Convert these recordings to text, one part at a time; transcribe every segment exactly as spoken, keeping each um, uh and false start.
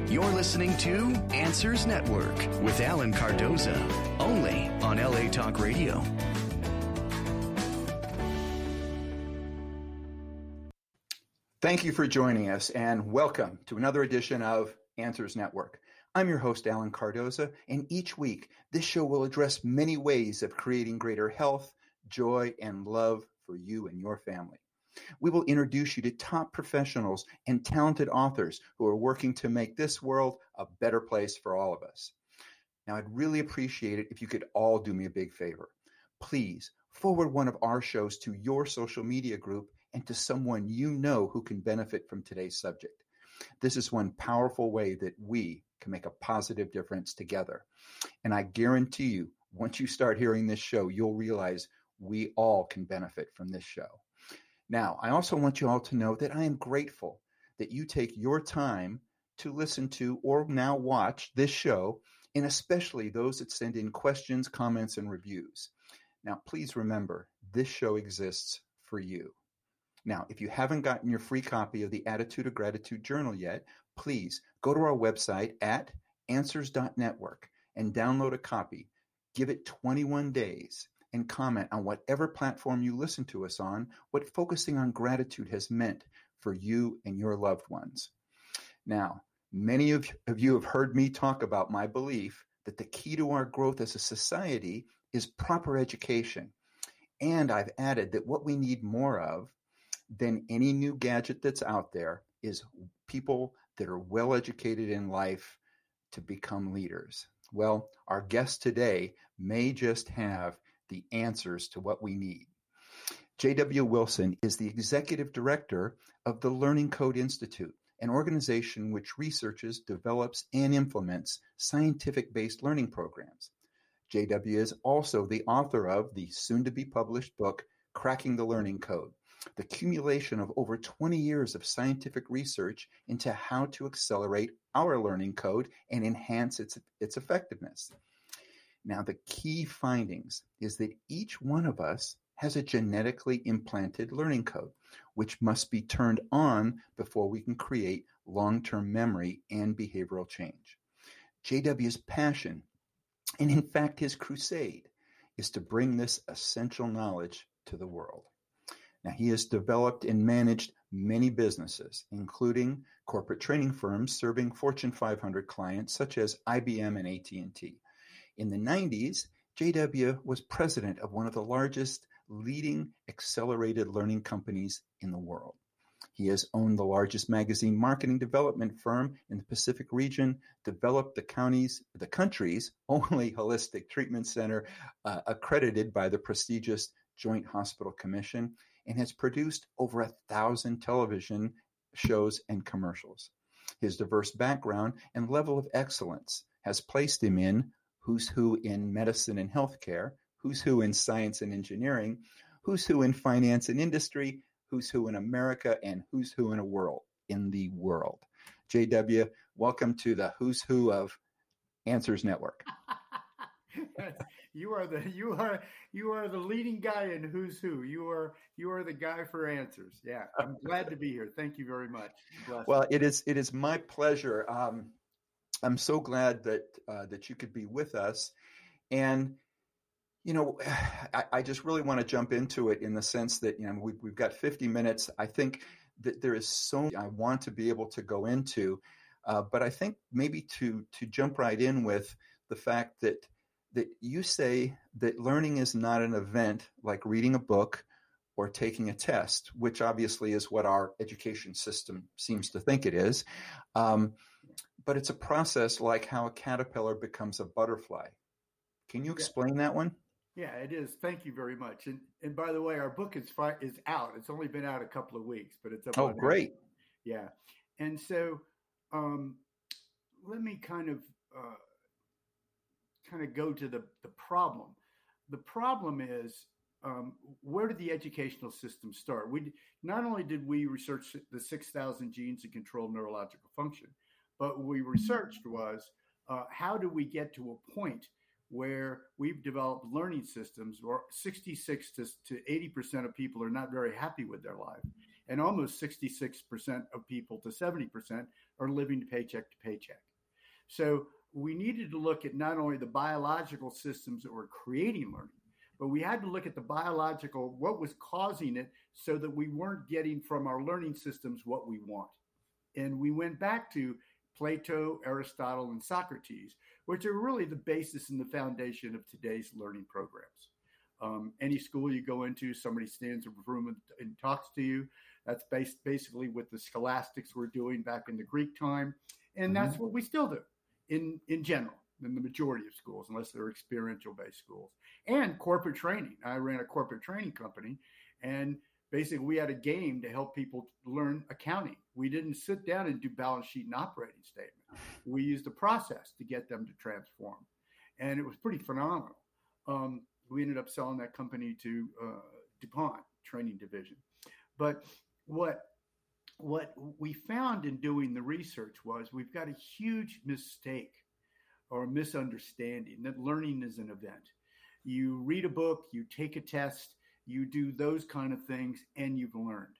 You're listening to Answers Network with Alan Cardoza, only on L A Talk Radio. Thank you for joining us, and welcome to another edition of Answers Network. I'm your host, Alan Cardoza, and each week, this show will address many ways of creating greater health, joy, and love for you and your family. We will introduce you to top professionals and talented authors who are working to make this world a better place for all of us. Now, I'd really appreciate it if you could all do me a big favor. Please forward one of our shows to your social media group and to someone you know who can benefit from today's subject. This is one powerful way that we can make a positive difference together. And I guarantee you, once you start hearing this show, you'll realize we all can benefit from this show. Now, I also want you all to know that I am grateful that you take your time to listen to or now watch this show, and especially those that send in questions, comments, and reviews. Now, please remember, this show exists for you. Now, if you haven't gotten your free copy of the Attitude of Gratitude Journal yet, please go to our website at answers dot network and download a copy. Give it twenty-one days. And comment on whatever platform you listen to us on, what focusing on gratitude has meant for you and your loved ones. Now, many of, of you have heard me talk about my belief that the key to our growth as a society is proper education. And I've added that what we need more of than any new gadget that's out there is people that are well educated in life to become leaders. Well, our guest today may just have the answers to what we need. J W Wilson is the executive director of the Learning Code Institute, an organization which researches, develops, and implements scientific-based learning programs. J W is also the author of the soon-to-be-published book, Cracking the Learning Code, the accumulation of over twenty years of scientific research into how to accelerate our learning code and enhance its, its effectiveness. Now, the key findings is that each one of us has a genetically implanted learning code, which must be turned on before we can create long-term memory and behavioral change. J W's passion, and in fact his crusade, is to bring this essential knowledge to the world. Now, he has developed and managed many businesses, including corporate training firms serving Fortune five hundred clients such as I B M and A T and T. In the nineties, J W was president of one of the largest leading accelerated learning companies in the world. He has owned the largest magazine marketing development firm in the Pacific region, developed the county's, the country's only holistic treatment center, uh, accredited by the prestigious Joint Hospital Commission, and has produced over a thousand television shows and commercials. His diverse background and level of excellence has placed him in who's who in medicine and healthcare, who's who in science and engineering, who's who in finance and industry, who's who in America, and who's who in a world, in the world. J W, welcome to the who's who of Answers Network. You are the you are you are the leading guy in Who's Who. You are you are the guy for answers. Yeah, I'm glad to be here. Thank you very much. Bless well, you. it is it is my pleasure. Um, I'm so glad that uh, that you could be with us, and you know, I, I just really want to jump into it in the sense that you know we've, we've got fifty minutes. I think that there is so much I want to be able to go into, uh, but I think maybe to to jump right in with the fact that that you say that learning is not an event like reading a book or taking a test, which obviously is what our education system seems to think it is. Um, but it's a process like how a caterpillar becomes a butterfly. Can you explain yeah. that one? Yeah, it is. Thank you very much. And and by the way, our book is fi- is out. It's only been out a couple of weeks, but it's up. Oh, great. Amazon. Yeah. And so um, let me kind of uh, kind of go to the, the problem. The problem is, um, where did the educational system start? We not only did we research the six thousand genes that control neurological function, but what we researched was uh, how do we get to a point where we've developed learning systems where sixty-six to eighty percent of people are not very happy with their life. and almost sixty-six percent of people to seventy percent are living paycheck to paycheck. So we needed to look at not only the biological systems that were creating learning, but we had to look at the biological, what was causing it, so that we weren't getting from our learning systems what we want. And we went back to Plato, Aristotle, and Socrates, which are really the basis and the foundation of today's learning programs. Um, any school you go into, somebody stands in a room and, and talks to you. That's based basically what the scholastics were doing back in the Greek time. And mm-hmm. that's what we still do in, in general, in the majority of schools, unless they're experiential-based schools. And corporate training. I ran a corporate training company, and basically we had a game to help people learn accounting. We didn't sit down and do balance sheet and operating statement. We used a process to get them to transform. And it was pretty phenomenal. Um, we ended up selling that company to uh, DuPont training division. But what, what we found in doing the research was we've got a huge mistake or misunderstanding that learning is an event. You read a book, you take a test, you do those kind of things, and you've learned.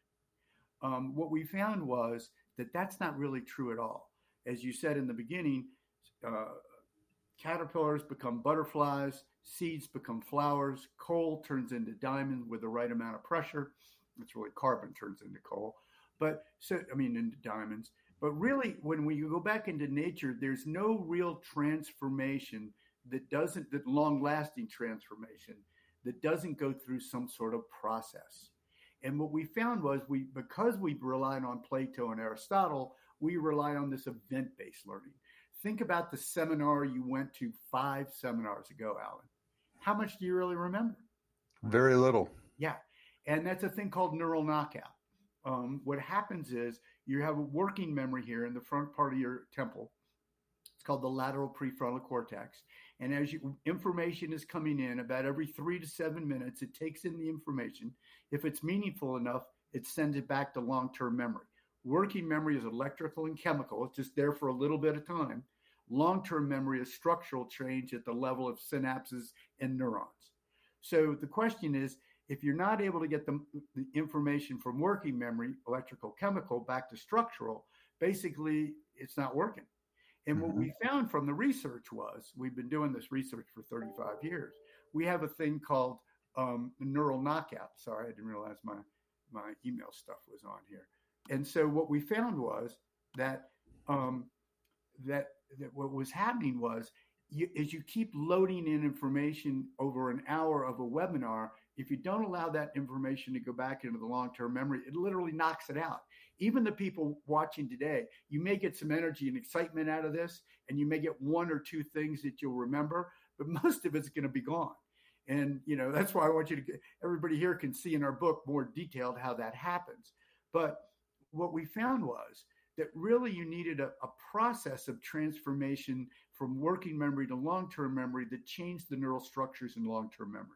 Um, what we found was that that's not really true at all. As you said in the beginning, uh, caterpillars become butterflies, seeds become flowers, coal turns into diamond with the right amount of pressure. It's really carbon turns into coal, but so I mean into diamonds. But really, when we go back into nature, there's no real transformation that doesn't, that long-lasting transformation that doesn't go through some sort of process. And what we found was we, because we relied on Plato and Aristotle, we rely on this event-based learning. Think about the seminar you went to five seminars ago, Alan. How much do you really remember? Very little. Yeah. And that's a thing called neural knockout. Um, what happens is you have a working memory here in the front part of your temple. It's called the lateral prefrontal cortex. And as you, information is coming in about every three to seven minutes, it takes in the information. If it's meaningful enough, it sends it back to long-term memory. Working memory is electrical and chemical. It's just there for a little bit of time. Long-term memory is structural change at the level of synapses and neurons. So the question is, if you're not able to get the, the information from working memory, electrical, chemical, back to structural, basically it's not working. And mm-hmm. what we found from the research was, we've been doing this research for thirty-five years. We have a thing called um, neural knockout. Sorry, I didn't realize my, my email stuff was on here. And so what we found was that um, that that what was happening was, you, as you keep loading in information over an hour of a webinar, if you don't allow that information to go back into the long-term memory, it literally knocks it out. Even the people watching today, you may get some energy and excitement out of this, and you may get one or two things that you'll remember, but most of it's going to be gone. And, you know, that's why I want you to get, everybody here can see in our book more detailed how that happens. But what we found was that really you needed a, a process of transformation from working memory to long-term memory that changed the neural structures in long-term memory.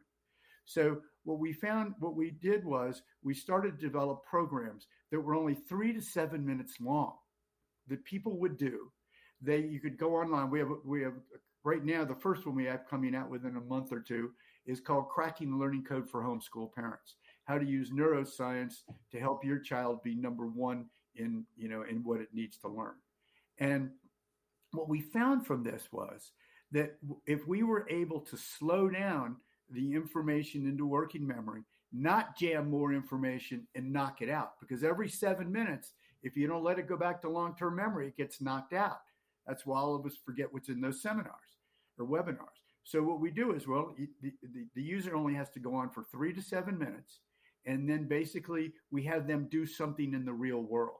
So what we found, what we did was we started to develop programs that were only three to seven minutes long that people would do. They, you could go online. We have, we have right now, the first one we have coming out within a month or two is called Cracking the Learning Code for Homeschool Parents. How to use neuroscience to help your child be number one in, you know, in what it needs to learn. And what we found from this was that if we were able to slow down the information into working memory, not jam more information and knock it out, because every seven minutes, if you don't let it go back to long-term memory, it gets knocked out. That's why all of us forget what's in those seminars or webinars. So what we do is, well, the, the, the user only has to go on for three to seven minutes. And then basically we have them do something in the real world.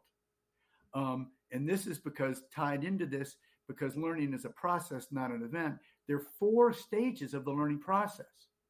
Um, and this is because tied into this, because learning is a process, not an event. There are four stages of the learning process.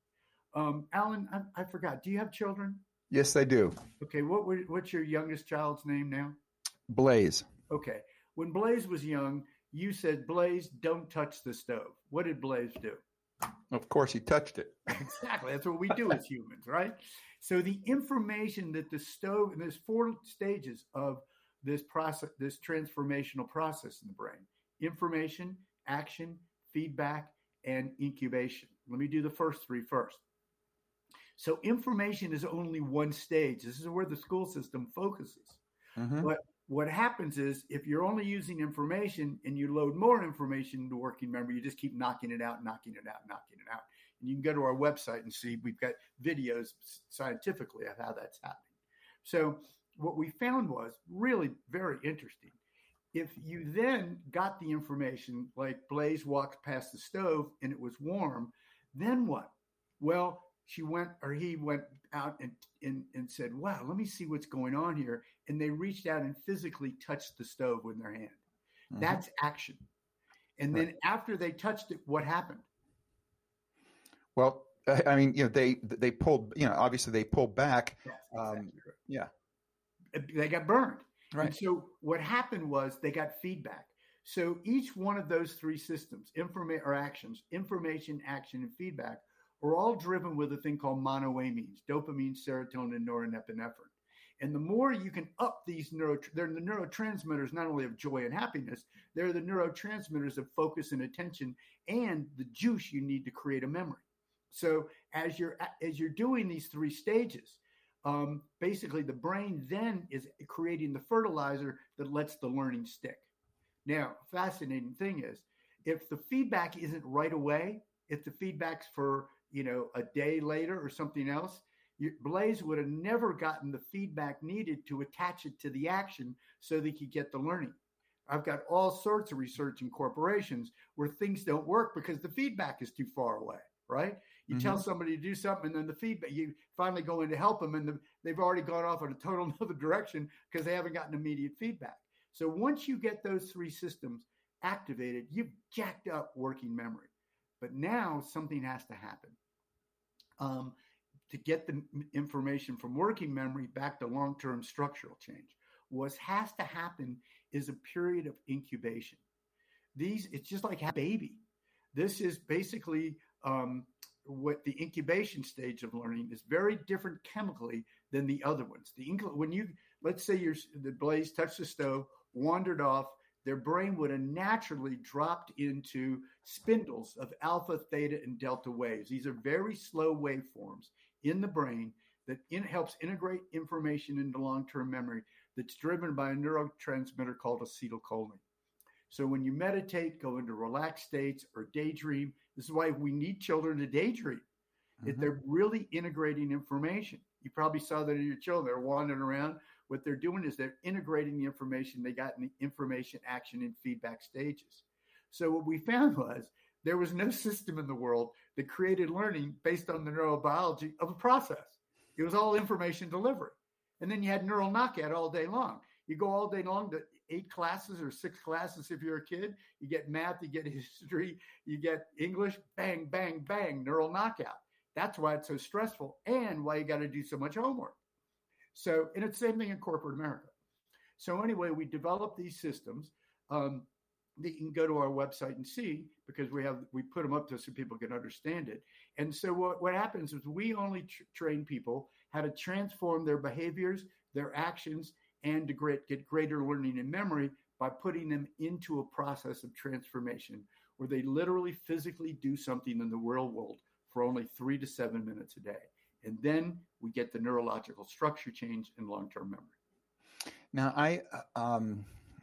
Um, Alan, I, I forgot. Do you have children? Yes, I do. Okay. What were, what's your youngest child's name now? Blaze. Okay. When Blaze was young, you said, Blaze, don't touch the stove. What did Blaze do? Of course, he touched it. Exactly. That's what we do as humans, right? So the information that the stove, and there's four stages of this process, this transformational process in the brain: information, action, feedback, and incubation. Let me do the first three first. So information is only one stage. This is where the school system focuses. Mm-hmm. But what happens is if you're only using information and you load more information into working memory, you just keep knocking it out, knocking it out, knocking it out. And you can go to our website and see we've got videos scientifically of how that's happening. So what we found was really very interesting. If you then got the information, like Blaze walked past the stove and it was warm, then what? Well, she went or he went out and, and, and said, wow, let me see what's going on here. And they reached out and physically touched the stove with their hand. Mm-hmm. That's action. And right. then after they touched it, what happened? Well, I mean, you know, they they pulled, you know, obviously they pulled back. Yes, exactly um, right. Yeah. They got burned. Right. And so what happened was they got feedback. So each one of those three systems, informa- or actions, information, action, and feedback, are all driven with a thing called monoamines, dopamine, serotonin, norepinephrine. And the more you can up these neuro, they're the neurotransmitters not only of joy and happiness, they're the neurotransmitters of focus and attention and the juice you need to create a memory. So as you're as you're doing these three stages, um, basically the brain then is creating the fertilizer that lets the learning stick. Now, fascinating thing is, if the feedback isn't right away, if the feedback's for, you know, a day later or something else, you, Blaze would have never gotten the feedback needed to attach it to the action so that he could get the learning. I've got all sorts of research in corporations where things don't work because the feedback is too far away, right? You mm-hmm. tell somebody to do something, and then the feedback, you finally go in to help them, and the, they've already gone off in a total other direction because they haven't gotten immediate feedback. So once you get those three systems activated, you've jacked up working memory. But now something has to happen. Um, to get the information from working memory back to long-term structural change. What has to happen is a period of incubation. These, it's just like a baby. This is basically um, what the incubation stage of learning is very different chemically than the other ones. The when you, let's say you're, the Blaze touched the stove, wandered off, their brain would have naturally dropped into spindles of alpha, theta, and delta waves. These are very slow waveforms in the brain that in, helps integrate information into long-term memory that's driven by a neurotransmitter called acetylcholine. So when you meditate, go into relaxed states or daydream, this is why we need children to daydream. Mm-hmm. If they're really integrating information. You probably saw that in your children. They're wandering around. What they're doing is they're integrating the information they got in the information, action, and feedback stages. So what we found was there was no system in the world that created learning based on the neurobiology of a process. It was all information delivery. And then you had neural knockout all day long. You go all day long to eight classes or six classes if you're a kid. You get math, you get history, you get English, bang, bang, bang, neural knockout. That's why it's so stressful and why you got to do so much homework. So, and it's the same thing in corporate America. So anyway, we developed these systems um, that you can go to our website and see because we have, we put them up to so people can understand it. And so what, what happens is we only tr- train people how to transform their behaviors, their actions, and to great, get greater learning and memory by putting them into a process of transformation where they literally physically do something in the real world for only three to seven minutes a day. And then we get the neurological structure change in long-term memory. Now, I um,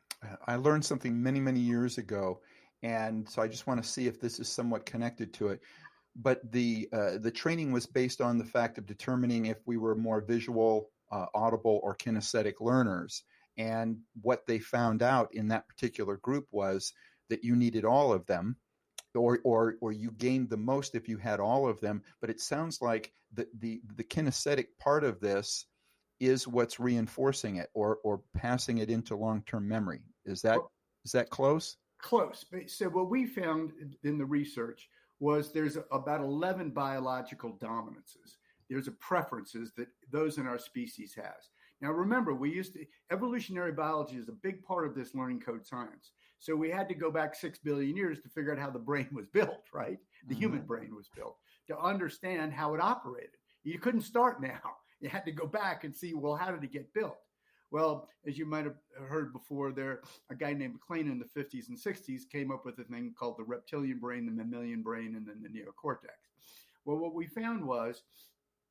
I learned something many, many years ago, and so I just want to see if this is somewhat connected to it. But the uh, the training was based on the fact of determining if we were more visual, uh, audible, or kinesthetic learners. And what they found out in that particular group was that you needed all of them. Or, or, or you gained the most if you had all of them. But it sounds like the, the, the kinesthetic part of this is what's reinforcing it or, or passing it into long-term memory. Is that, is that close? Close. So what we found in the research was there's about eleven biological dominances. There's a preferences that those in our species has. Now, remember, we used to, evolutionary biology is a big part of this learning code science. So we had to go back six billion years to figure out how the brain was built, right? The mm-hmm. human brain was built to understand how it operated. You couldn't start now. You had to go back and see, well, how did it get built? Well, as you might have heard before, there a guy named McLean in the fifties and sixties came up with a thing called the reptilian brain, the mammalian brain, and then the neocortex. Well, what we found was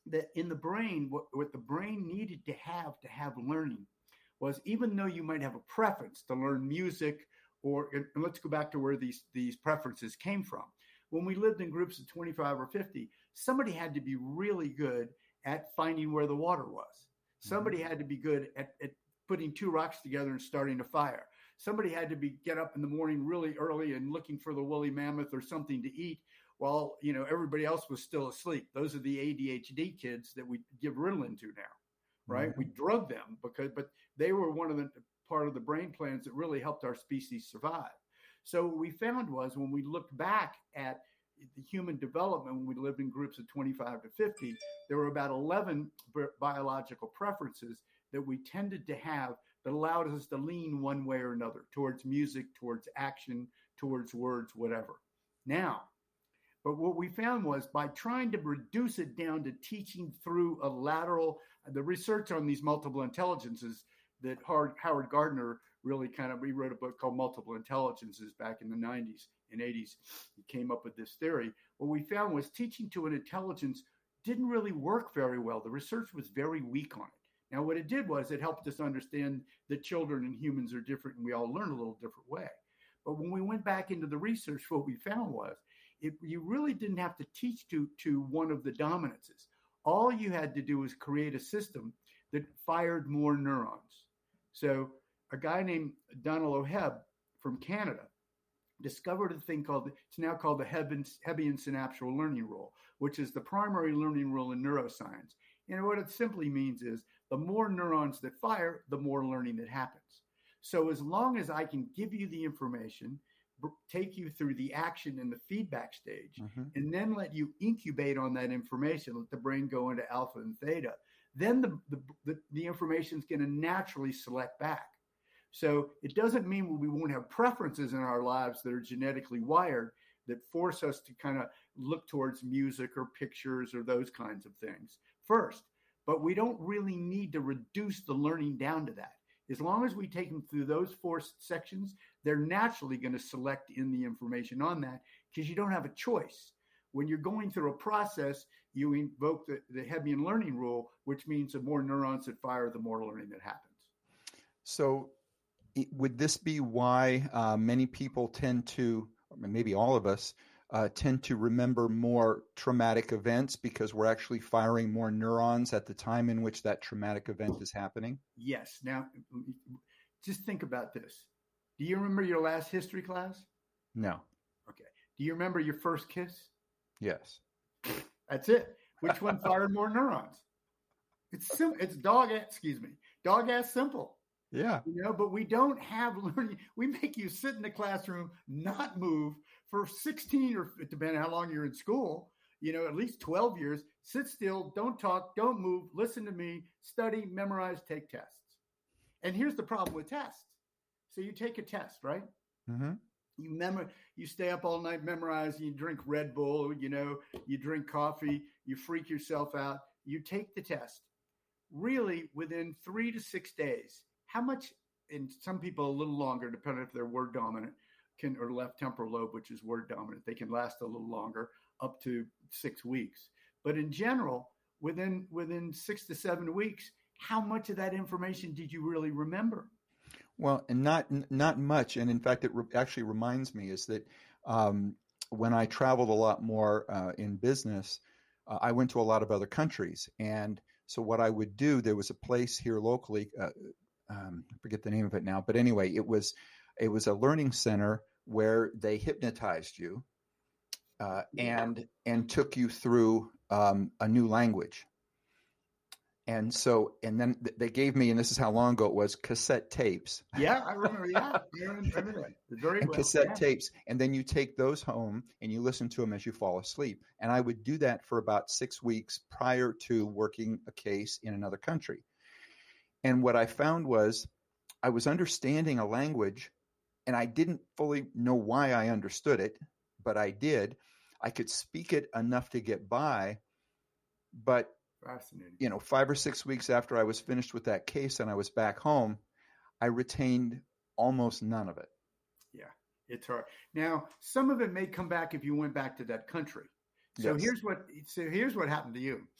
that in the brain, what, what the brain needed to have to have learning was, even though you might have a preference to learn music, or and let's go back to where these, these preferences came from. When we lived in groups of twenty-five or fifty, somebody had to be really good at finding where the water was. Somebody mm-hmm. had to be good at, at putting two rocks together and starting a fire. Somebody had to be get up in the morning really early and looking for the woolly mammoth or something to eat while, you know, everybody else was still asleep. Those are the A D H D kids that we give Ritalin to now, right? Mm-hmm. We drug them because, but they were one of the part of the brain plans that really helped our species survive. So what we found was, when we looked back at the human development, when we lived in groups of twenty-five to fifty, there were about eleven bi- biological preferences that we tended to have that allowed us to lean one way or another, towards music, towards action, towards words, whatever. Now, but what we found was, by trying to reduce it down to teaching through a lateral, the research on these multiple intelligences that Howard, Howard Gardner really kind of, he wrote a book called Multiple Intelligences back in the nineties and eighties. He came up with this theory. What we found was, teaching to an intelligence didn't really work very well. The research was very weak on it. Now, what it did was, it helped us understand that children and humans are different, and we all learn a little different way. But when we went back into the research, what we found was, it, you really didn't have to teach to, to one of the dominances. All you had to do was create a system that fired more neurons. So a guy named Donald O'Hebb from Canada discovered a thing called, it's now called the Hebbian, Hebbian synapsual learning rule, which is the primary learning rule in neuroscience. And what it simply means is, the more neurons that fire, the more learning that happens. So as long as I can give you the information, take you through the action and the feedback stage, mm-hmm. and then let you incubate on that information, let the brain go into alpha and theta, then the, the, the, the information is going to naturally select back. So it doesn't mean we won't have preferences in our lives that are genetically wired that force us to kind of look towards music or pictures or those kinds of things first. But we don't really need to reduce the learning down to that. As long as we take them through those four sections, they're naturally going to select in the information on that, because you don't have a choice. When you're going through a process, you invoke the, the Hebbian learning rule, which means the more neurons that fire, the more learning that happens. So would this be why uh, many people tend to, or maybe all of us, uh, tend to remember more traumatic events, because we're actually firing more neurons at the time in which that traumatic event is happening? Yes. Now, just think about this. Do you remember your last history class? No. Okay. Do you remember your first kiss? Yes. That's it. Which one fired more neurons? It's simple. It's dog ass, excuse me, dog ass simple. Yeah. You know, but we don't have learning. We make you sit in the classroom, not move for sixteen, or depending on how long you're in school, you know, at least twelve years, sit still, don't talk, don't move, listen to me, study, memorize, take tests. And here's the problem with tests. So you take a test, right? Mm-hmm. You memor- you stay up all night, memorize, you drink Red Bull, you know, you drink coffee, you freak yourself out, you take the test. Really, within three to six days, how much, and some people a little longer, depending if they're word dominant, can, or left temporal lobe, which is word dominant, they can last a little longer, up to six weeks. But in general, within within six to seven weeks, how much of that information did you really remember? Well, and not not much. And in fact, it re- actually reminds me is that um, when I traveled a lot more uh, in business, uh, I went to a lot of other countries. And so what I would do, there was a place here locally, uh, um, I forget the name of it now, but anyway, it was it was a learning center where they hypnotized you uh, and and took you through um, a new language. And so, and then they gave me, and this is how long ago it was, cassette tapes. Yeah, I remember. Yeah, I remember that. Very and well. cassette yeah. tapes, and then you take those home and you listen to them as you fall asleep. And I would do that for about six weeks prior to working a case in another country. And what I found was I was understanding a language, and I didn't fully know why I understood it, but I did. I could speak it enough to get by, but Fascinating. You know, five or six weeks after I was finished with that case and I was back home, I retained almost none of it. Yeah, it's hard. Now, some of it may come back if you went back to that country. So Yes. here's what so here's what happened to you.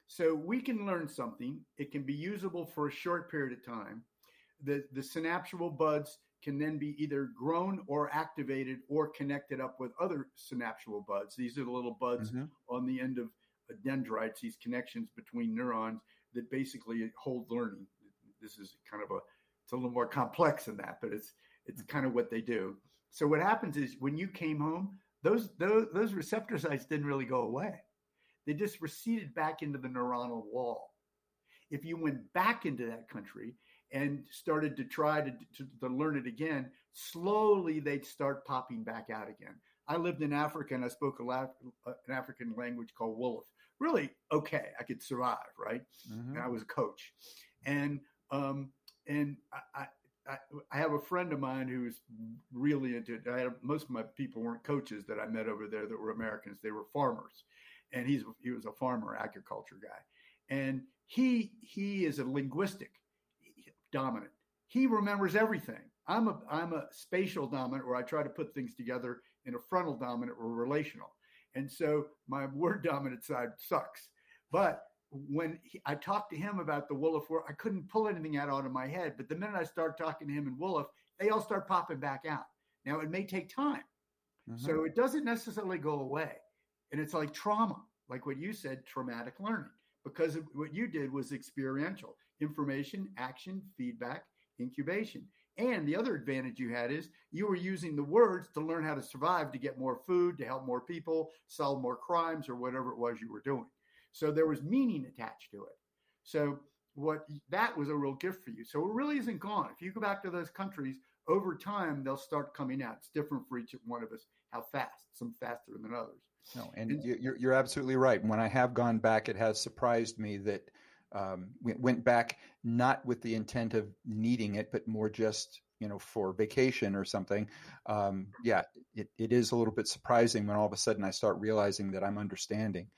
So we can learn something. It can be usable for a short period of time. The, the synapsual buds can then be either grown or activated or connected up with other synapsual buds. These are the little buds mm-hmm. on the end of dendrites, these connections between neurons that basically hold learning. This is kind of a, it's a little more complex than that, but it's it's kind of what they do. So what happens is when you came home, those those, those receptor sites didn't really go away. They just receded back into the neuronal wall. If you went back into that country and started to try to, to, to learn it again, slowly they'd start popping back out again. I lived in Africa and I spoke a la- an African language called Wolof. Really okay, I could survive, right? Mm-hmm. And I was a coach. And um, and I, I I have a friend of mine who's really into it. I had, most of my people weren't coaches that I met over there that were Americans. They were farmers. And he's he was a farmer, agriculture guy. And he he is a linguistic dominant. He remembers everything. I'm a I'm a spatial dominant where I try to put things together in a frontal dominant or relational. And so my word dominant side sucks. But when he, I talked to him about the Wolof word, I couldn't pull anything out, out of my head. But the minute I start talking to him in Wolof, they all start popping back out. Now, it may take time. Mm-hmm. So it doesn't necessarily go away. And it's like trauma, like what you said, traumatic learning. Because of what you did was experiential. Information, action, feedback, incubation. And the other advantage you had is you were using the words to learn how to survive, to get more food, to help more people, solve more crimes, or whatever it was you were doing. So there was meaning attached to it. So what that was a real gift for you. So it really isn't gone. If you go back to those countries, over time, they'll start coming out. It's different for each one of us, how fast, some faster than others. No, and, and you're, you're absolutely right. When I have gone back, it has surprised me that um, we went back not with the intent of needing it, but more just, you know, for vacation or something. Um, yeah, it, it is a little bit surprising when all of a sudden I start realizing that I'm understanding.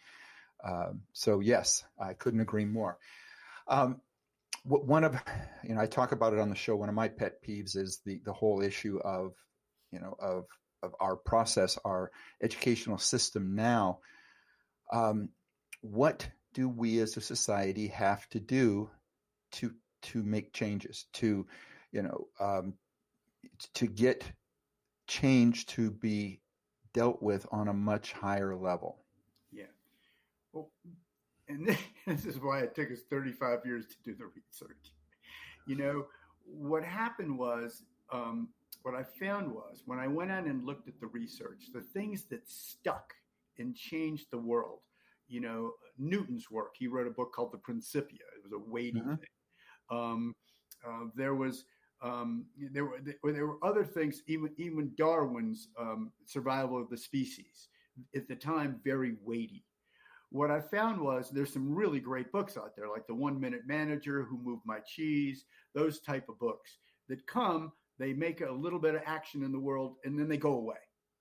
Um, so yes, I couldn't agree more. Um, one of, you know, I talk about it on the show. One of my pet peeves is the the whole issue of, you know, of of our process, our educational system now. Um, what do we as a society have to do to to make changes, to, you know, um, to get change to be dealt with on a much higher level? Yeah. Well, and this is why it took us thirty-five years to do the research. You know, what happened was, um, what I found was when I went out and looked at the research, the things that stuck and changed the world, you know, Newton's work, he wrote a book called The Principia. It was a weighty mm-hmm. thing. Um, uh, there was, um, there were, there were other things, even, even Darwin's um, Survival of the Species, at the time, very weighty. What I found was there's some really great books out there, like The One Minute Manager, Who Moved My Cheese, those type of books that come, they make a little bit of action in the world, and then they go away.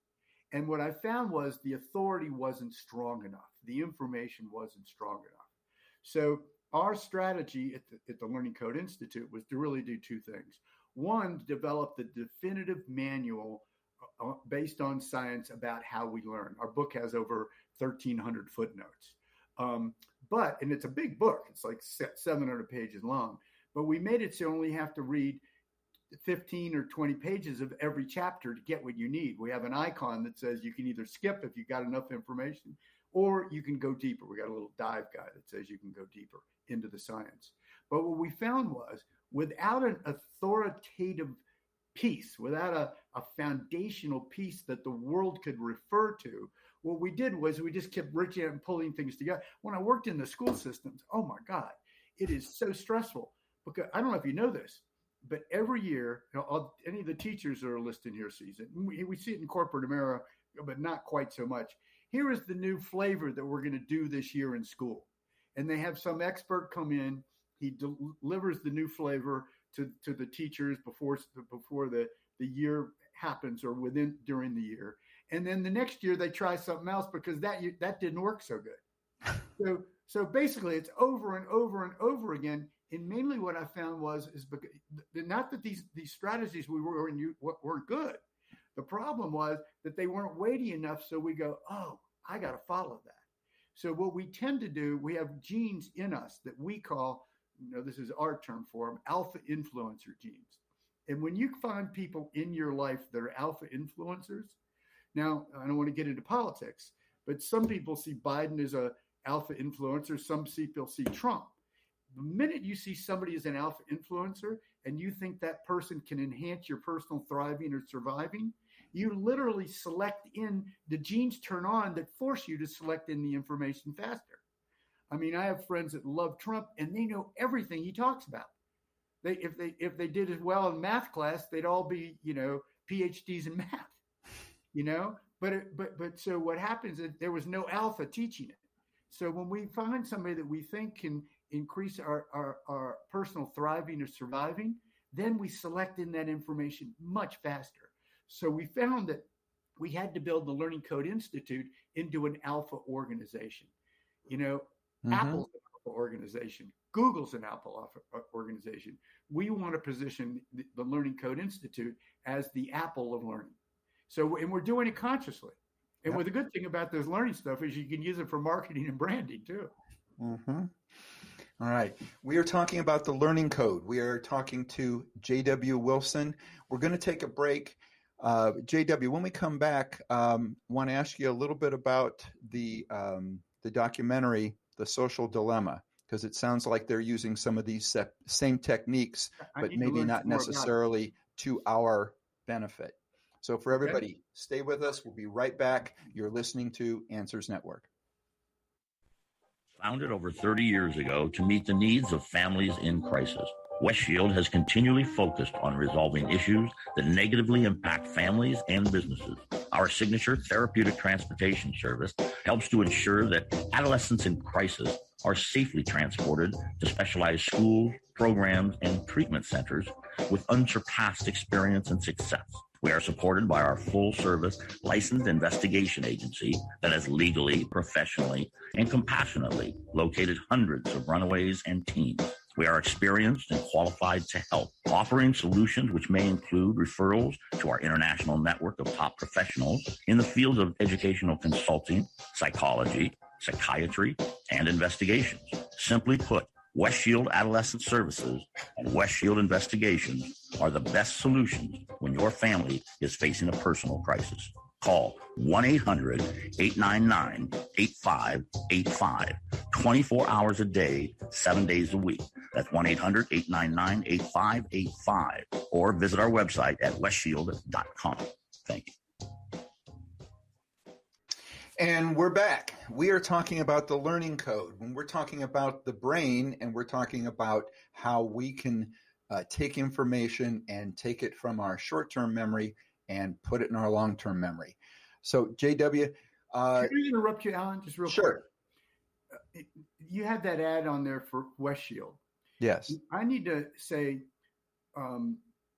And what I found was the authority wasn't strong enough. The information wasn't strong enough. So our strategy at the, at the Learning Code Institute was to really do two things. One, develop the definitive manual uh, based on science about how we learn. Our book has over thirteen hundred footnotes. Um, but, and it's a big book. It's like seven hundred pages long. But we made it so you only have to read fifteen or twenty pages of every chapter to get what you need. We have an icon that says you can either skip if you got enough information, or you can go deeper. We got a little dive guide that says you can go deeper into the science. But what we found was without an authoritative piece, without a, a foundational piece that the world could refer to, what we did was we just kept reaching out and pulling things together. When I worked in the school systems, oh my God, it is so stressful. Because I don't know if you know this, but every year, you know, all, any of the teachers that are listed here sees it. We, we see it in corporate America, but not quite so much. Here is the new flavor that we're going to do this year in school. And they have some expert come in. He del- delivers the new flavor to, to the teachers before before the, the year happens or within during the year. And then the next year they try something else because that that didn't work so good. So so basically it's over and over and over again. And mainly what I found was is because, not that these these strategies we were in weren't good. The problem was that they weren't weighty enough. So we go, oh, I got to follow that. So what we tend to do, we have genes in us that we call, you know, this is our term for them, alpha influencer genes. And when you find people in your life that are alpha influencers, now I don't want to get into politics, but some people see Biden as a alpha influencer. Some people see Trump. The minute you see somebody as an alpha influencer and you think that person can enhance your personal thriving or surviving, you literally select in, the genes turn on that force you to select in the information faster. I mean, I have friends that love Trump and they know everything he talks about. They, if they if they did as well in math class, they'd all be, you know, P H Ds in math, you know. But it, but but so what happens is there was no alpha teaching it. So when we find somebody that we think can increase our, our, our personal thriving or surviving, then we select in that information much faster. So we found that we had to build the Learning Code Institute into an alpha organization. You know, mm-hmm. Apple's an alpha organization. Google's an alpha organization. We want to position the, the Learning Code Institute as the Apple of learning. So, and we're doing it consciously. And yep. What the good thing about this learning stuff is you can use it for marketing and branding too. Mm-hmm. All right. We are talking about the Learning Code. We are talking to J W Wilson. We're going to take a break. Uh, J W, when we come back, um, I want to ask you a little bit about the um, the documentary, The Social Dilemma, because it sounds like they're using some of these se- same techniques, but maybe not necessarily to our benefit. So for everybody, okay. Stay with us. We'll be right back. You're listening to Answers Network. Founded over thirty years ago to meet the needs of families in crisis, West Shield has continually focused on resolving issues that negatively impact families and businesses. Our signature therapeutic transportation service helps to ensure that adolescents in crisis are safely transported to specialized schools, programs, and treatment centers with unsurpassed experience and success. We are supported by our full-service licensed investigation agency that has legally, professionally, and compassionately located hundreds of runaways and teens. We are experienced and qualified to help, offering solutions which may include referrals to our international network of top professionals in the fields of educational consulting, psychology, psychiatry, and investigations. Simply put, West Shield Adolescent Services and West Shield Investigations are the best solutions when your family is facing a personal crisis. Call one eight hundred eight nine nine eight five eight five, twenty-four hours a day, seven days a week. That's one eight hundred eight nine nine eight five eight five, or visit our website at west shield dot com. Thank you. And we're back. We are talking about the learning code. When we're talking about the brain, and we're talking about how we can uh, take information and take it from our short-term memory and put it in our long-term memory. So, J W. Uh, Can I interrupt you, Alan, just real sure. quick? Sure. You had that ad on there for West Shield. Yes. I need to say, um,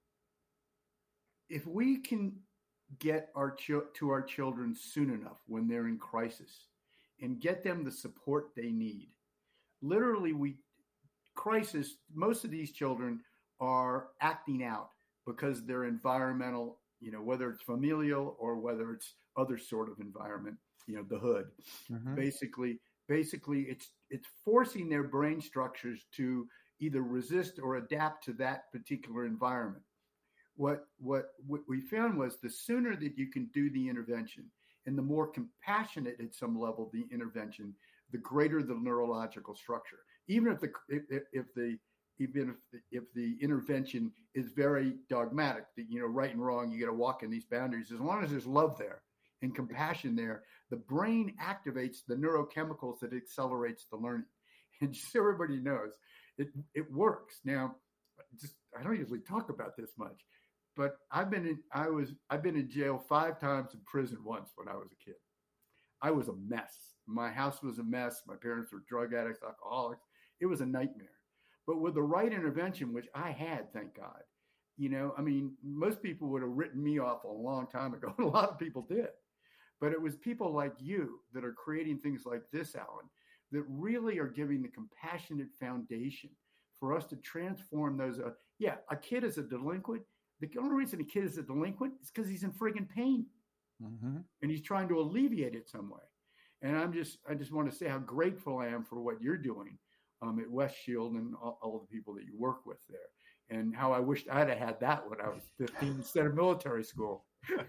if we can get our ch- to our children soon enough when they're in crisis and get them the support they need. Literally, we crisis, most of these children are acting out because they're environmental, you know, whether it's familial or whether it's other sort of environment, you know, the hood. Mm-hmm. Basically, basically it's it's forcing their brain structures to either resist or adapt to that particular environment. What, what what we found was the sooner that you can do the intervention and the more compassionate at some level the intervention, the greater the neurological structure. Even if the if, if the even if the, if the intervention is very dogmatic, that, you know, right and wrong, you got to walk in these boundaries. As long as there's love there and compassion there, the brain activates the neurochemicals that accelerates the learning. And just so everybody knows, it it works. Now, just I don't usually talk about this much. But I've been in, I was, I've been in jail five times, in prison once when I was a kid. I was a mess. My house was a mess. My parents were drug addicts, alcoholics. It was a nightmare. But with the right intervention, which I had, thank God, you know, I mean, most people would have written me off a long time ago. And a lot of people did. But it was people like you that are creating things like this, Alan, that really are giving the compassionate foundation for us to transform those. Uh, yeah, a kid is a delinquent. The only reason a kid is a delinquent is because he's in friggin' pain. Mm-hmm. And he's trying to alleviate it some way. And I'm just, I just want to say how grateful I am for what you're doing um, at West Shield and all, all the people that you work with there, and how I wished I'd have had that when I was fifteen instead of military school.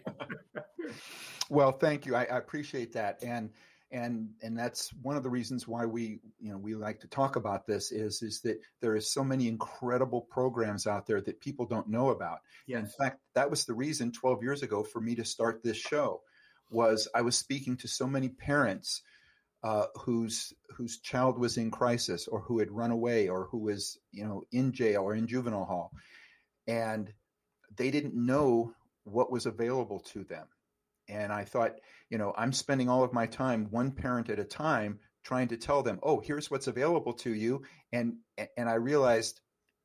Well, thank you. I, I appreciate that. And, and, and that's one of the reasons why we, you know, we like to talk about this is, is that there is so many incredible programs out there that people don't know about. Yes. In fact, that was the reason twelve years ago for me to start this show. Was I was speaking to so many parents uh, whose whose child was in crisis, or who had run away, or who was, you know, in jail or in juvenile hall, and they didn't know what was available to them. And I thought, you know, I'm spending all of my time, one parent at a time, trying to tell them, oh, here's what's available to you, and and I realized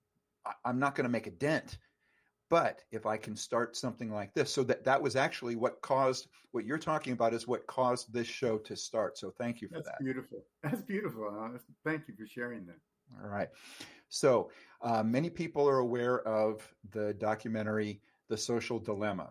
I'm not going to make a dent. But if I can start something like this, so that that was actually what caused, what you're talking about is what caused this show to start. So thank you for That's that. Beautiful. That's beautiful. Honest. Thank you for sharing that. All right. So uh, many people are aware of the documentary, The Social Dilemma.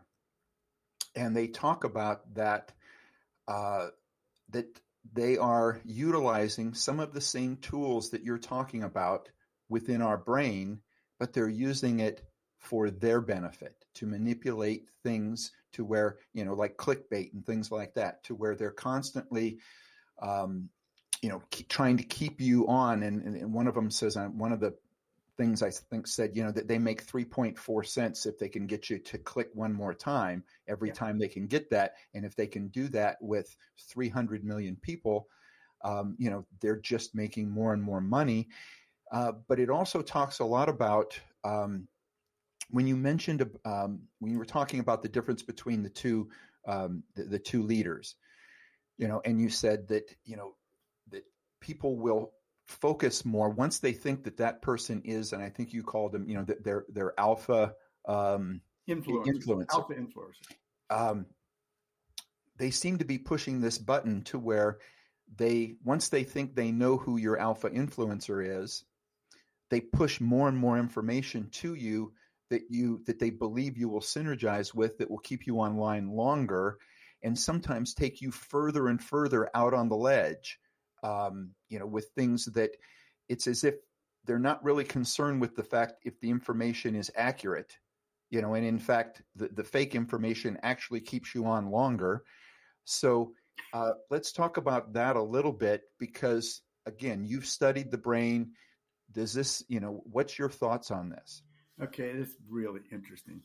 And they talk about that, uh, that they are utilizing some of the same tools that you're talking about within our brain, but they're using it for their benefit, to manipulate things to where, you know, like clickbait and things like that, to where they're constantly, um, you know, keep, trying to keep you on. And, and one of them says, on one of the things I think said, you know, that they make three point four cents if they can get you to click one more time every yeah. time they can get that. And if they can do that with three hundred million people, um, you know, they're just making more and more money. Uh, but it also talks a lot about, um, when you mentioned, um, when you were talking about the difference between the two, um, the, the two leaders, you know, and you said that, you know, that people will focus more once they think that that person is, and I think you called them, you know, that they're, they're alpha um, influencer. influencer. Alpha influencer. Um, they seem to be pushing this button to where they, once they think they know who your alpha influencer is, they push more and more information to you that you that they believe you will synergize with, that will keep you online longer, and sometimes take you further and further out on the ledge, um, you know, with things that it's as if they're not really concerned with the fact if the information is accurate, you know, and in fact, the, the fake information actually keeps you on longer. So uh, let's talk about that a little bit, because again, you've studied the brain. Does this, you know, what's your thoughts on this? Okay, that's really interesting.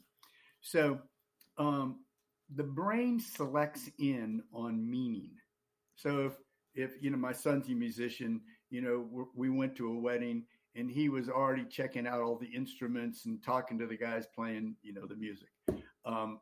So um, the brain selects in on meaning. So if, if, you know, my son's a musician, you know, we went to a wedding and he was already checking out all the instruments and talking to the guys playing, you know, the music. Um,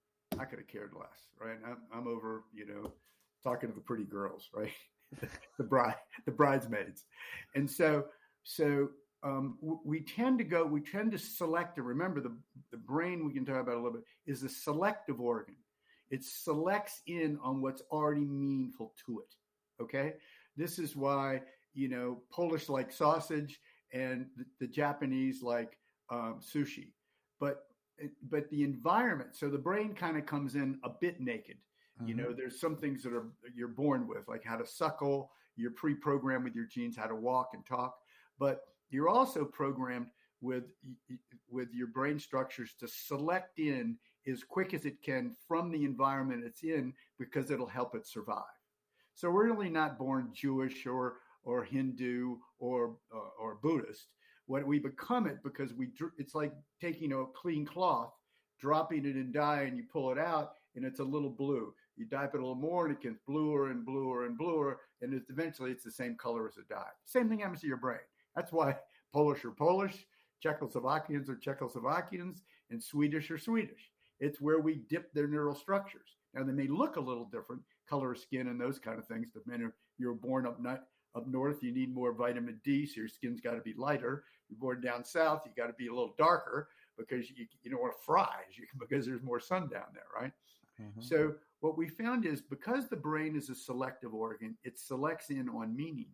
I could have cared less, right? I'm, I'm over, you know, talking to the pretty girls, right? the bride, the bridesmaids. And so, so, Um, we tend to go, we tend to select, and remember the, the brain, we can talk about a little bit, is a selective organ. It selects in on what's already meaningful to it. Okay. This is why, you know, Polish like sausage and the, the Japanese like um, sushi, but, but the environment. So the brain kind of comes in a bit naked. Mm-hmm. You know, there's some things that are, you're born with, like how to suckle, you're pre-programmed with your genes, how to walk and talk, but you're also programmed with, with your brain structures to select in as quick as it can from the environment it's in, because it'll help it survive. So we're really not born Jewish or or Hindu or uh, or Buddhist. What we become it because we it's like taking a clean cloth, dropping it in dye, and you pull it out, and it's a little blue. You dye it a little more, and it gets bluer and bluer and bluer, and it's, eventually it's the same color as a dye. Same thing happens to your brain. That's why Polish are Polish, Czechoslovakians are Czechoslovakians, and Swedish are Swedish. It's where we dip their neural structures. Now, they may look a little different, color of skin and those kind of things. Depending if you're born up, not, up north, you need more vitamin D, so your skin's got to be lighter. You're born down south, you got to be a little darker because you, you don't want to fry you, because there's more sun down there, right? Mm-hmm. So what we found is because the brain is a selective organ, it selects in on meaning.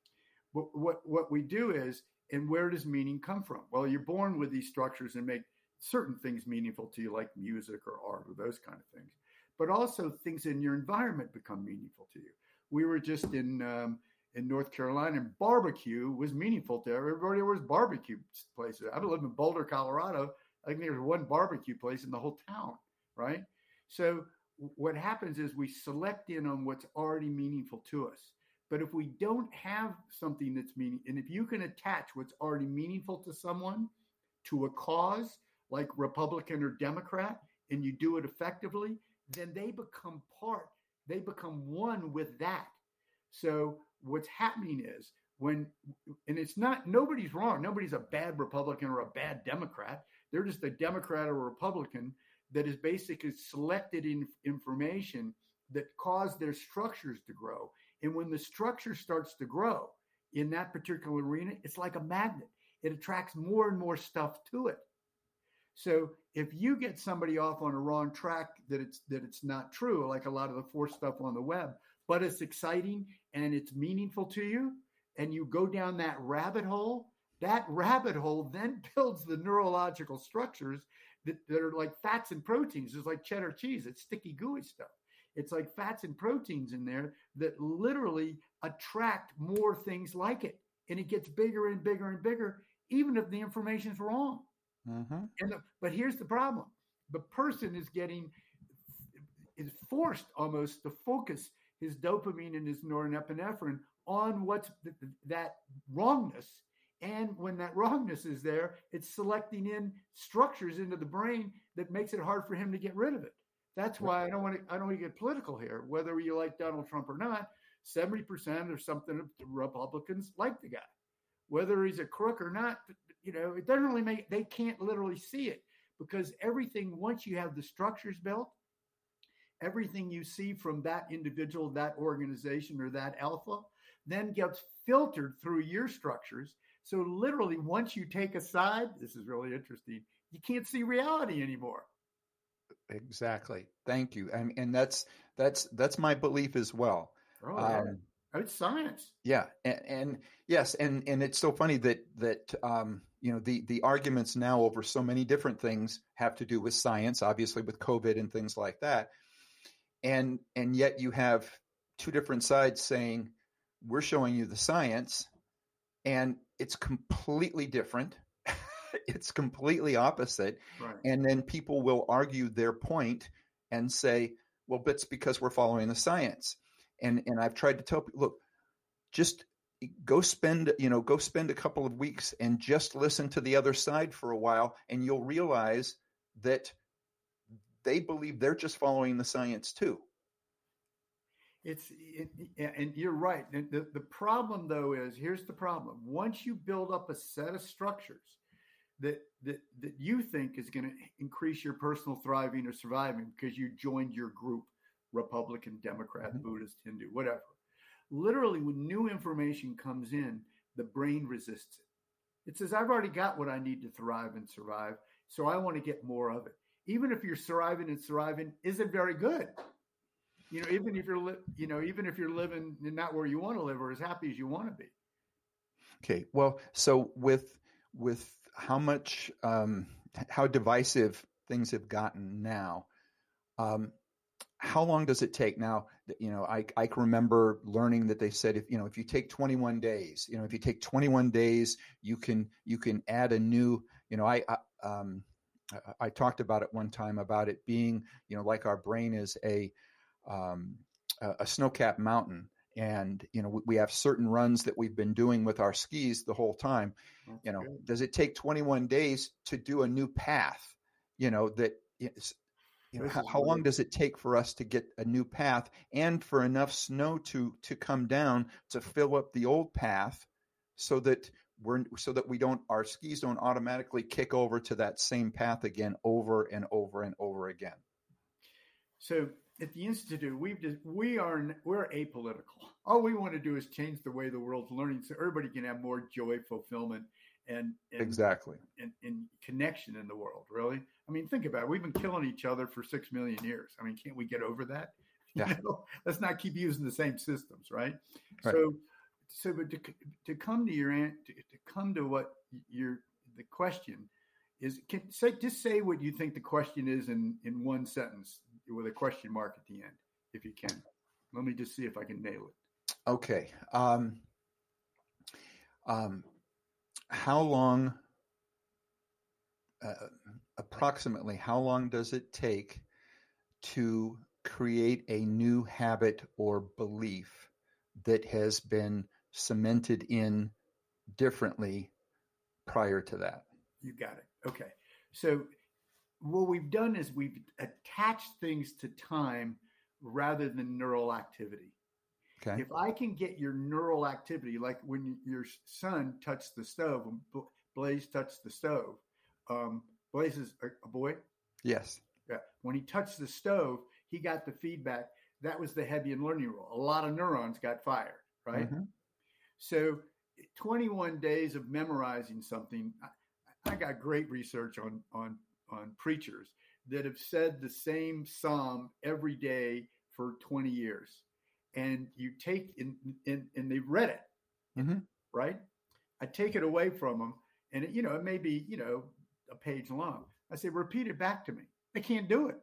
What, what, what we do is, and where does meaning come from? Well, you're born with these structures and make certain things meaningful to you, like music or art or those kind of things. But also things in your environment become meaningful to you. we were just in um, in North Carolina, and barbecue was meaningful to everybody. There was barbecue places. I live in Boulder, Colorado. I think there's one barbecue place in the whole town, right? So what happens is we select in on what's already meaningful to us. But if we don't have something that's meaning, and if you can attach what's already meaningful to someone to a cause like Republican or Democrat, and you do it effectively, then they become part, they become one with that. So what's happening is when, and it's not, nobody's wrong. Nobody's a bad Republican or a bad Democrat. They're just a Democrat or a Republican that is basically selected in information that caused their structures to grow. And when the structure starts to grow in that particular arena, it's like a magnet. It attracts more and more stuff to it. So if you get somebody off on a wrong track that it's that it's not true, like a lot of the forced stuff on the web, but it's exciting and it's meaningful to you, and you go down that rabbit hole, that rabbit hole then builds the neurological structures that, that are like fats and proteins. It's like cheddar cheese. It's sticky, gooey stuff. It's like fats and proteins in there that literally attract more things like it. And it gets bigger and bigger and bigger, even if the information's wrong. Mm-hmm. And the, but here's the problem. The person is getting, is forced almost to focus his dopamine and his norepinephrine on what's th- that wrongness. And when that wrongness is there, it's selecting in structures into the brain that makes it hard for him to get rid of it. That's why I don't want to, I don't want to get political here. Whether you like Donald Trump or not, seventy percent or something of Republicans like the guy. Whether he's a crook or not, you know, it doesn't really make, they can't literally see it because everything, once you have the structures built, everything you see from that individual, that organization, or that alpha, then gets filtered through your structures. So literally, once you take a side, this is really interesting, you can't see reality anymore. Exactly. Thank you. And and that's that's that's my belief as well. Oh, yeah. Um, it's science. Yeah, and, and yes, and and it's so funny that that um, you know the the arguments now over so many different things have to do with science, obviously with COVID and things like that, and and yet you have two different sides saying we're showing you the science, and it's completely different. It's completely opposite. Right. And then people will argue their point and say, well, but it's because we're following the science. And and I've tried to tell people, look, just go spend, you know, go spend a couple of weeks and just listen to the other side for a while, and you'll realize that they believe they're just following the science too. It's it, and you're right. And the, the problem, though, is here's the problem. Once you build up a set of structures that that that you think is going to increase your personal thriving or surviving because you joined your group, Republican, Democrat, mm-hmm. Buddhist, Hindu, whatever. Literally, when new information comes in, the brain resists it. It says, I've already got what I need to thrive and survive, so I want to get more of it. Even if you're thriving and surviving isn't very good. You know, even if you're, li- you know, even if you're living not where you want to live or as happy as you want to be. Okay. Well, so with, with how much, um, how divisive things have gotten now, um, how long does it take now? You know, I, I can remember learning that they said, if, you know, if you take twenty-one days, you know, if you take twenty-one days, you can, you can add a new, you know, I, I um, I, I talked about it one time about it being, you know, like our brain is a, um, a, a snow-capped mountain. And, you know, we, we have certain runs that we've been doing with our skis the whole time. That's you know, good. Does it take twenty-one days to do a new path? You know, that is, you know, how, how long does it take for us to get a new path and for enough snow to, to come down to fill up the old path so that we're, so that we don't, our skis don't automatically kick over to that same path again, over and over and over again. So at the Institute, we've just, we are, we're apolitical. All we want to do is change the way the world's learning so everybody can have more joy, fulfillment, and, and exactly and, and connection in the world. Really, I mean, think about it. We've been killing each other for six million years. I mean, can't we get over that? Yeah. You know? Let's not keep using the same systems, right? right. So, so, but to to come to your to, to come to what your the question is, can say just say what you think the question is in in one sentence with a question mark at the end, if you can. Let me just see if I can nail it. Okay. Um, um, how long, uh, approximately, how long does it take to create a new habit or belief that has been cemented in differently prior to that? You got it. Okay. So what we've done is we've attached things to time rather than neural activity. Okay. If I can get your neural activity, like when your son touched the stove, when Blaze touched the stove, um, Blaze is a, a boy? Yes. Yeah. When he touched the stove, he got the feedback. That was the Hebbian learning rule. A lot of neurons got fired, right? Mm-hmm. So twenty-one days of memorizing something, I, I got great research on, on, on preachers that have said the same psalm every day for twenty years. And you take in, in and they've read it, mm-hmm. right? I take it away from them, and it, you know, it may be, you know, a page long. I say, repeat it back to me. They can't do it,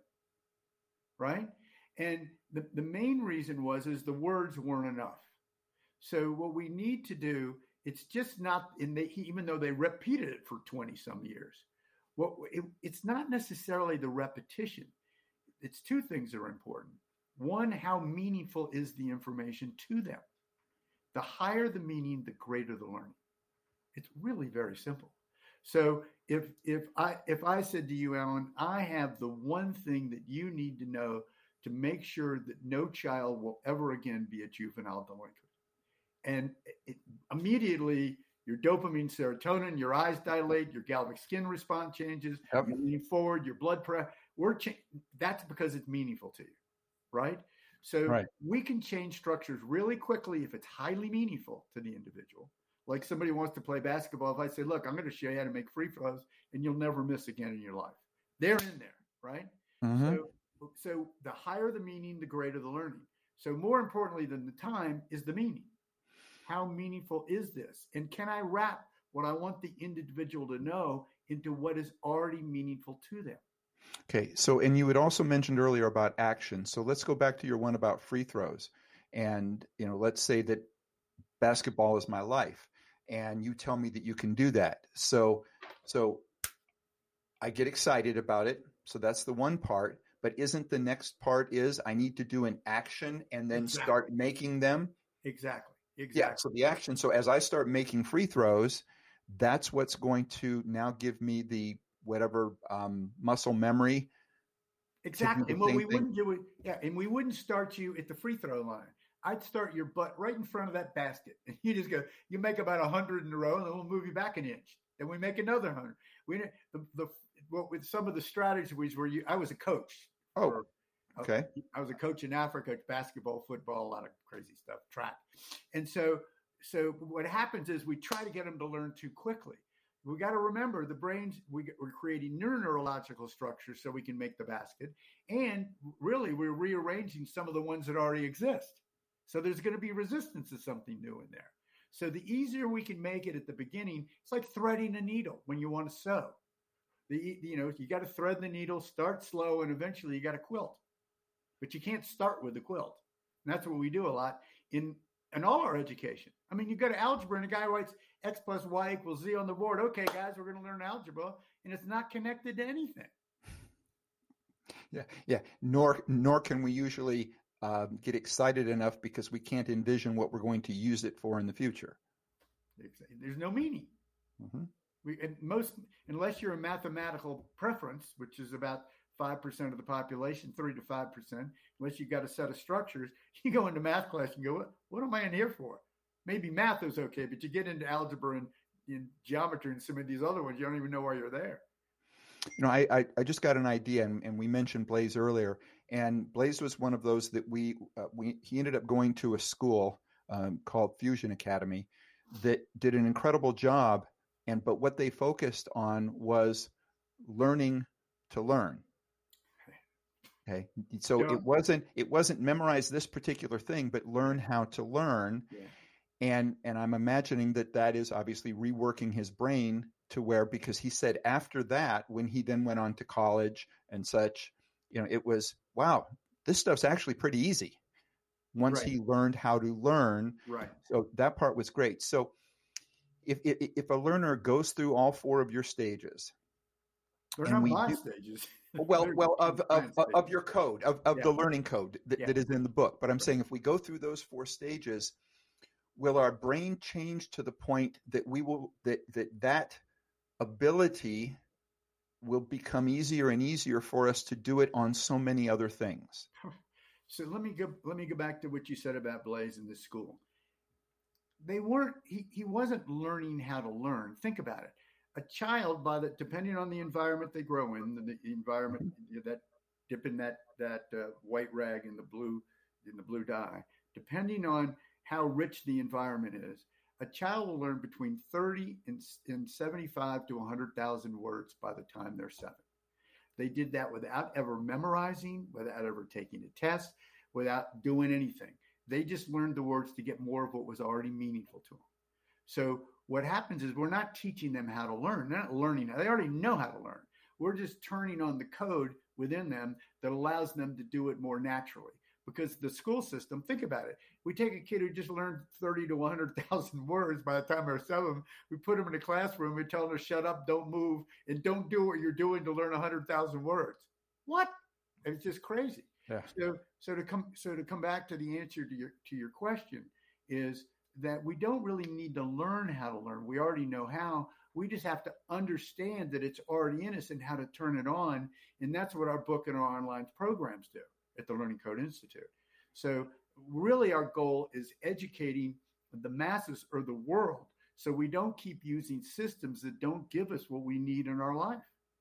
right? And the, the main reason was is the words weren't enough. So what we need to do, it's just not in the, even though they repeated it for twenty some years, what it, it's not necessarily the repetition. It's two things that are important. One, how meaningful is the information to them? The higher the meaning, the greater the learning. It's really very simple. So if if I if I said to you, Alan, I have the one thing that you need to know to make sure that no child will ever again be a juvenile delinquent, and it, immediately your dopamine, serotonin, your eyes dilate, your galvanic skin response changes, yep. you lean forward, your blood pressure. We're cha- that's because it's meaningful to you. Right. So right. we can change structures really quickly if it's highly meaningful to the individual. Like somebody wants to play basketball. If I say, look, I'm going to show you how to make free throws and you'll never miss again in your life. They're in there. Right. Mm-hmm. So, so the higher the meaning, the greater the learning. So more importantly than the time is the meaning. How meaningful is this? And can I wrap what I want the individual to know into what is already meaningful to them? Okay, so, and you had also mentioned earlier about action. So let's go back to your one about free throws. And, you know, let's say that basketball is my life and you tell me that you can do that. So, so I get excited about it. So that's the one part, but isn't the next part is I need to do an action and then Exactly. start making them? Exactly. Exactly. Yeah. So the action. So as I start making free throws, that's what's going to now give me the whatever um, muscle memory. Exactly. And what we thing. wouldn't do it, yeah, and we wouldn't start you at the free throw line. I'd start your butt right in front of that basket. And you just go, you make about a hundred in a row, and then we'll move you back an inch. Then we make another hundred. We the the what with some of the strategies where you I was a coach. Oh, for, okay. I was a coach in Africa, basketball, football, a lot of crazy stuff, track. And so so what happens is we try to get them to learn too quickly. We got to remember the brains, we, we're creating new neurological structures so we can make the basket. And really, we're rearranging some of the ones that already exist. So there's going to be resistance to something new in there. So the easier we can make it at the beginning, it's like threading a needle when you want to sew. The, you know, you got to thread the needle, start slow, and eventually you got to quilt. But you can't start with the quilt. And that's what we do a lot in in all our education. I mean, you go to algebra and a guy writes X plus Y equals Z on the board. Okay, guys, we're going to learn algebra, and it's not connected to anything. Yeah, yeah. Nor nor can we usually uh, get excited enough because we can't envision what we're going to use it for in the future. There's no meaning. Mm-hmm. We and most unless you're a mathematical preference, which is about five percent of the population, three to five percent. Unless you've got a set of structures, you go into math class and go, what, what am I in here for? Maybe math is okay, but you get into algebra and in geometry and some of these other ones, you don't even know why you're there. You know, I, I, I just got an idea, and, and we mentioned Blaze earlier, and Blaze was one of those that we, uh, we he ended up going to a school um, called Fusion Academy that did an incredible job, and but what they focused on was learning to learn. Okay, so yeah. it wasn't it wasn't memorize this particular thing, but learn how to learn. Yeah. And and I'm imagining that that is obviously reworking his brain to where, because he said after that, when he then went on to college and such, you know, it was, wow, this stuff's actually pretty easy. once Right. he learned how to learn. Right. So that part was great. So if, if, if a learner goes through all four of your stages, They're and not we my do- stages. well, They're well, of, of, science of stages. your code, of, of Yeah. the learning code that, Yeah. that is in the book. But I'm saying if we go through those four stages, will our brain change to the point that we will, that, that, that ability will become easier and easier for us to do it on so many other things? So let me go. Let me go back to what you said about Blaze in the school. They weren't. He, he wasn't learning how to learn. Think about it. A child, by the depending on the environment they grow in, the, the environment mm-hmm. that dip in that that uh, white rag in the blue in the blue dye, depending on how rich the environment is, a child will learn between thirty and, and seventy-five to one hundred thousand words by the time they're seven. They did that without ever memorizing, without ever taking a test, without doing anything. They just learned the words to get more of what was already meaningful to them. So what happens is we're not teaching them how to learn. They're not learning. They already know how to learn. We're just turning on the code within them that allows them to do it more naturally. Because the school system, think about it. We take a kid who just learned thirty to one hundred thousand words by the time they're seven. We put them in a classroom. We tell them to shut up, don't move, and don't do what you're doing to learn one hundred thousand words. What? It's just crazy. Yeah. So, so to come, so to come back to the answer to your to your question is that we don't really need to learn how to learn. We already know how. We just have to understand that it's already in us and how to turn it on. And that's what our book and our online programs do at the Learning Code Institute. So really our goal is educating the masses or the world so we don't keep using systems that don't give us what we need in our life.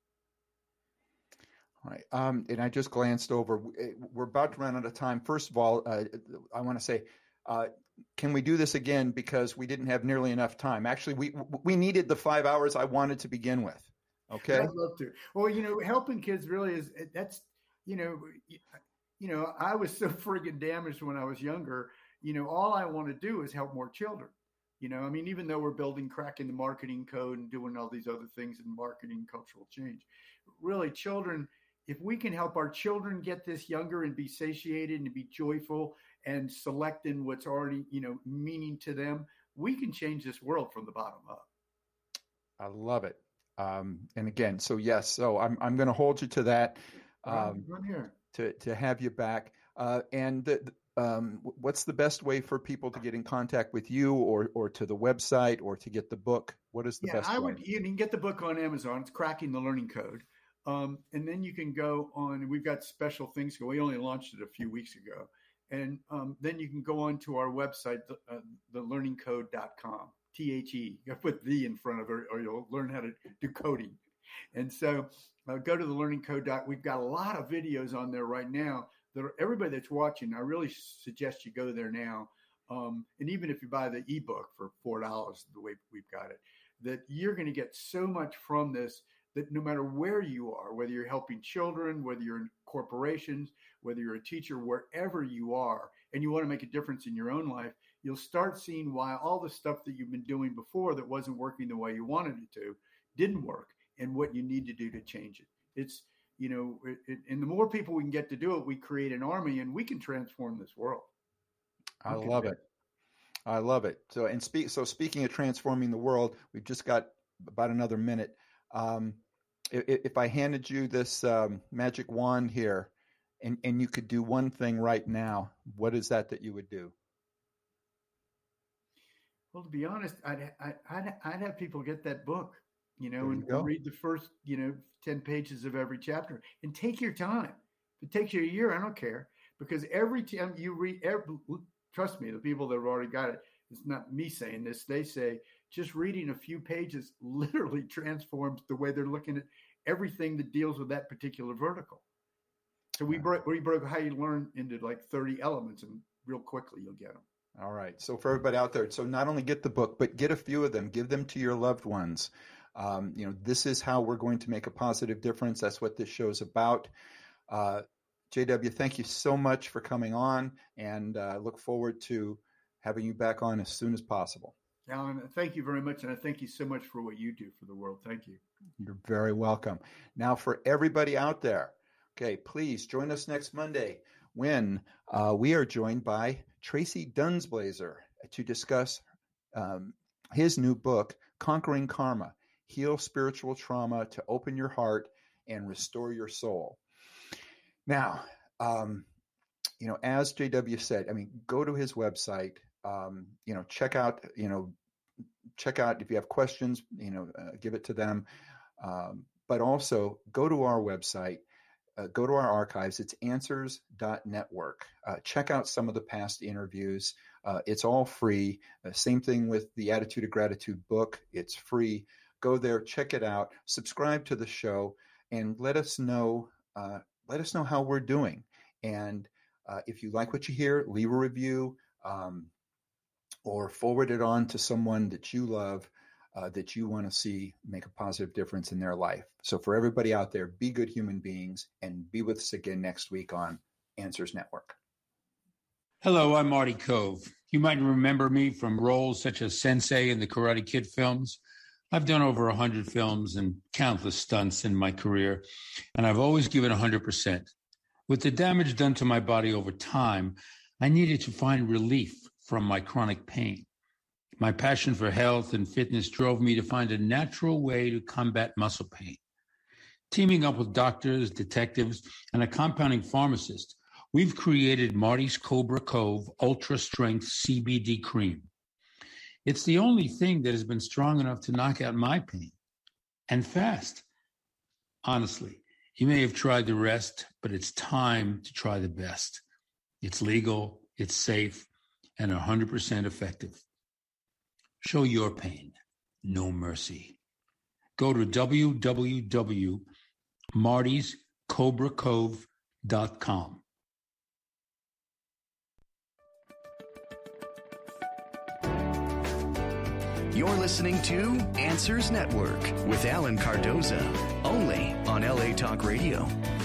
All right. Um, and I just glanced over. We're about to run out of time. First of all, uh, I want to say, uh, can we do this again? Because we didn't have nearly enough time. Actually, we we needed the five hours I wanted to begin with. Okay. I'd love to. Well, you know, helping kids really is, that's, you know, you know, I was so friggin' damaged when I was younger. You know, all I want to do is help more children. You know, I mean, even though we're building, cracking the marketing code and doing all these other things in marketing, cultural change, really children, if we can help our children get this younger and be satiated and be joyful and select in what's already, you know, meaning to them, we can change this world from the bottom up. I love it. Um, and again, so yes, so I'm I'm going to hold you to that. Um, I'm here. to to have you back. Uh, and the, um, what's the best way for people to get in contact with you, or or to the website, or to get the book? What is the yeah, best I way? would. You can get the book on Amazon. It's Cracking the Learning Code, um, and then you can go on. We've got special things. We only launched it a few weeks ago, and um, then you can go on to our website, uh, the learning code dot com. T H E. You got to put the in front of it, or you'll learn how to do coding. And so uh, go to the learning code. We've got a lot of videos on there right now that are, everybody that's watching, I really suggest you go there now. Um, and even if you buy the ebook for four dollars, the way we've got it, that you're going to get so much from this that no matter where you are, whether you're helping children, whether you're in corporations, whether you're a teacher, wherever you are, and you want to make a difference in your own life, you'll start seeing why all the stuff that you've been doing before that wasn't working the way you wanted it to didn't work, and what you need to do to change it. It's, you know, it, it, and the more people we can get to do it, we create an army and we can transform this world. I love it. I love it. So, and speak, so speaking of transforming the world, we've just got about another minute. Um, if, if I handed you this um, magic wand here and, and you could do one thing right now, what is that that you would do? Well, to be honest, I'd, I'd, I'd have people get that book, you know, you and go. read the first, you know, ten pages of every chapter and take your time. If it takes you a year, I don't care, because every time you read, every, trust me, the people that have already got it, it's not me saying this. They say just reading a few pages literally transforms the way they're looking at everything that deals with that particular vertical. So we broke, we broke how you learn into like thirty elements, and real quickly you'll get them. All right. So for everybody out there, so not only get the book, but get a few of them, give them to your loved ones. Um, you know, this is how we're going to make a positive difference. That's what this show is about. Uh, J W, thank you so much for coming on, and I uh, look forward to having you back on as soon as possible. Alan, thank you very much. And I thank you so much for what you do for the world. Thank you. You're very welcome. Now for everybody out there, okay, please join us next Monday when uh, we are joined by Tracy Dunsblazer to discuss um, his new book, Conquering Karma, Heal Spiritual Trauma to Open Your Heart and Restore Your Soul. Now, um, you know, as J W said, I mean, go to his website, um, you know, check out, you know, check out if you have questions, you know, uh, give it to them. Um, but also go to our website, uh, go to our archives. It's answers dot network. Uh, check out some of the past interviews. Uh, it's all free. Uh, same thing with the Attitude of Gratitude book. It's free. Go there, check it out, subscribe to the show, and let us know, uh, let us know how we're doing. And uh, if you like what you hear, leave a review, um, or forward it on to someone that you love, uh, that you want to see make a positive difference in their life. So for everybody out there, be good human beings, and be with us again next week on Answers Network. Hello, I'm Marty Cove. You might remember me from roles such as Sensei in the Karate Kid films. I've done over one hundred films and countless stunts in my career, and I've always given one hundred percent. With the damage done to my body over time, I needed to find relief from my chronic pain. My passion for health and fitness drove me to find a natural way to combat muscle pain. Teaming up with doctors, detectives, and a compounding pharmacist, we've created Marty's Cobra Cove Ultra Strength C B D Cream. It's the only thing that has been strong enough to knock out my pain, and fast. Honestly, you may have tried the rest, but it's time to try the best. It's legal, it's safe, and one hundred percent effective. Show your pain no mercy. Go to w w w dot martys cobra cove dot com. You're listening to Answers Network with Alan Cardoza, only on L A Talk Radio.